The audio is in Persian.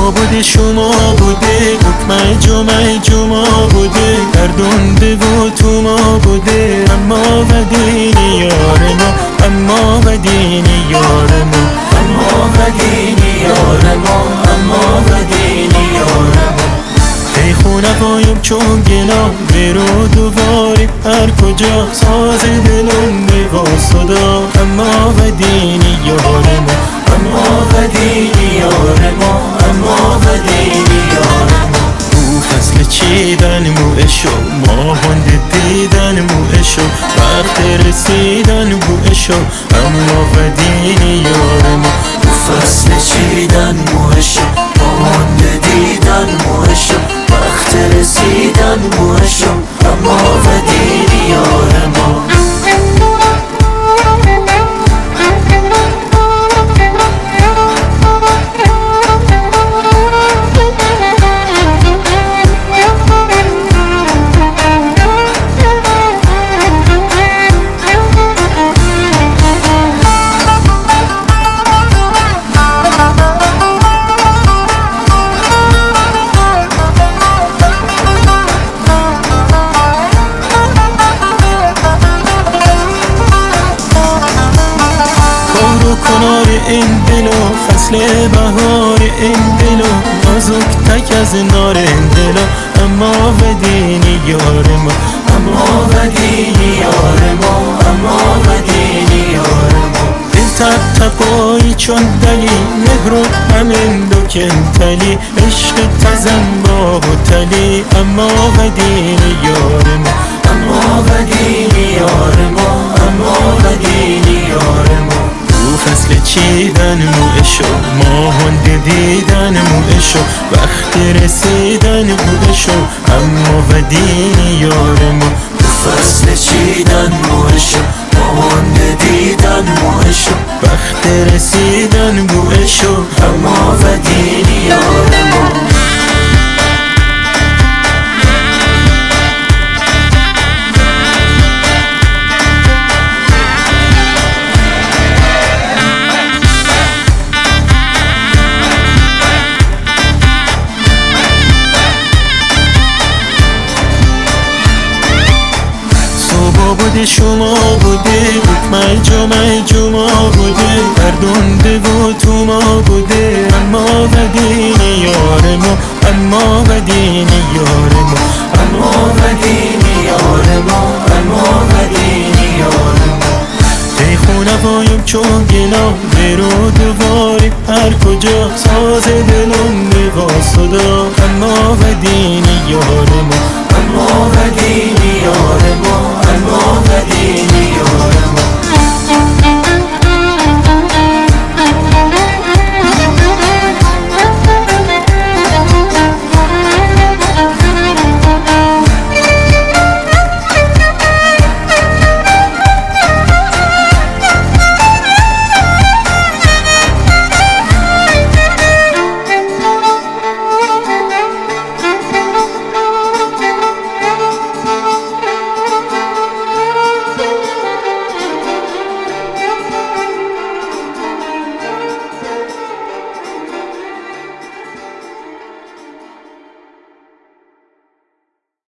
بوده شما بوده، حکم جمع بوده، گردونده و تو ما بوده. اما و دین یار ما، اما و دین یار ما، اما و دین یار ما، اما و دین یار ما. ای خونه پایم چون گلا برو دوباره هر کجا، ساز دلم با صدا. اما و دین یار ما، اما و دین یار ما، اما و دین یار ما. او فصل چیدن موعشو، ماهند دیدن موعشو، وقت رسیدن بوعشو. اما و دین یار ما. او فصل چیدن موعشو، ماهند دیدن موعشو، وقت رسیدن بوعشو. اما و دین یار ما. کنار این دلو فصل بهار این دلو، نازک تک از نار این دلو. اما و دین یار ما، اما و دین یار ما، اما و دین یار ما. دل تپ تپایی چون دلی، مهر و همین دو کنتلی، عشق تزن با تلی. اما و دین یار ما، اما و دین یار ما، اما و دین یار ما. فصل چیدن موعشو، ماهند دیدن موعشو، وقت رسیدن بوعشو. اما و دین یار ما. فصل چیدن موعشو، ماهند دیدن موعشو، وقت رسیدن بوعشو. اما و دین یار ما. بوده شما بوده، حکم جمع بوده، گردونده و تو ما بوده. اما و دین یار ما، اما و دین یار ما، اما و دین یار ما، اما و دین یار ما. ای خونه پایم چون گلا برو دوباره هر کجا، ساز دلم با صدا. اما و دین یار ما، اما و دین یار ما، اما و دین